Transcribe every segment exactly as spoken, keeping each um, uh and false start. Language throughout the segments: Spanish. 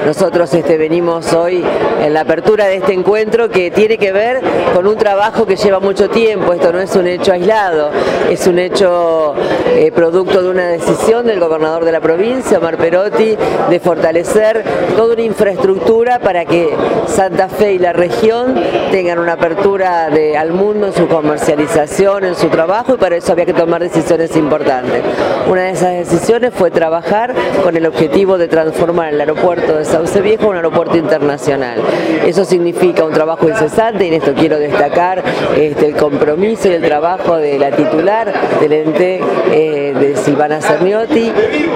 nosotros este, venimos hoy en la apertura de este encuentro que tiene que ver con un trabajo que lleva mucho tiempo. Esto no es un hecho aislado, es un hecho eh, producto de una decisión del gobernador de la provincia, Omar Perotti, de fortalecer toda una infraestructura para que Santa Fe y la región tengan una apertura de, al mundo en su comercialización, en su trabajo, y para eso había que tomar decisiones importantes. Una de esas decisiones fue trabajar con el objetivo de transformar el aeropuerto de Sauce Viejo en un aeropuerto internacional. Eso significa un trabajo incesante, y en esto quiero destacar este, el compromiso y el trabajo de la titular del ente, eh, de Silvana Cerniotti,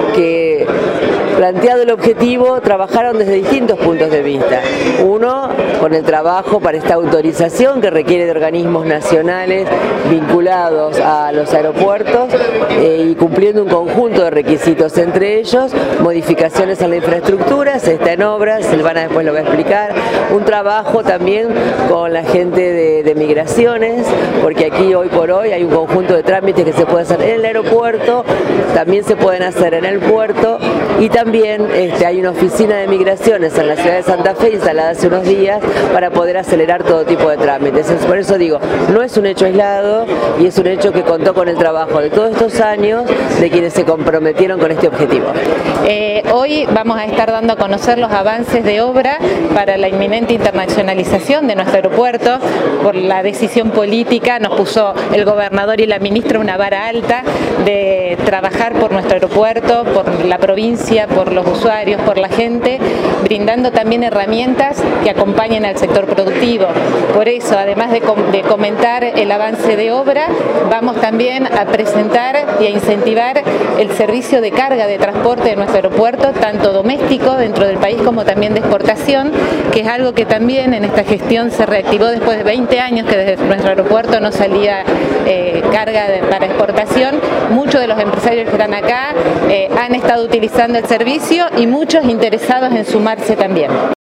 que planteado el objetivo, trabajaron desde distintos puntos de vista. Uno, con el trabajo para esta autorización que requiere de organismos nacionales vinculados a los aeropuertos eh, y cumpliendo un conjunto de requisitos, entre ellos modificaciones en la infraestructura, se está en obras, Silvana después lo va a explicar. Un trabajo también con la gente de, de migraciones, porque aquí hoy por hoy hay un conjunto de trámites que se pueden hacer en el aeropuerto, también se pueden hacer en el puerto, y también este, hay una oficina de migraciones en la ciudad de Santa Fe instalada hace unos días para poder acelerar todo tipo de trámites. Por eso digo, no es un hecho aislado y es un hecho que contó con el trabajo de todos estos años de quienes se comprometieron con este objetivo. Eh, hoy vamos a estar dando a conocer los avances de obra para la inminente internacionalización de nuestro aeropuerto. Por la decisión política nos puso el gobernador y la ministra una vara alta de trabajar por nuestro aeropuerto, por la provincia, por los usuarios, por la gente, brindando también herramientas que acompañen al sector productivo. Por eso, además de, com de comentar el avance de obra, vamos también a presentar y a incentivar el servicio de carga de transporte de nuestro aeropuerto, tanto doméstico dentro del país como también de exportación, que es algo que también en esta gestión se reactivó después de veinte años que desde nuestro aeropuerto no salía eh, carga de, para exportación. Muchos de los empresarios que están acá eh, han estado utilizando el servicio y muchos interesados en sumarse también.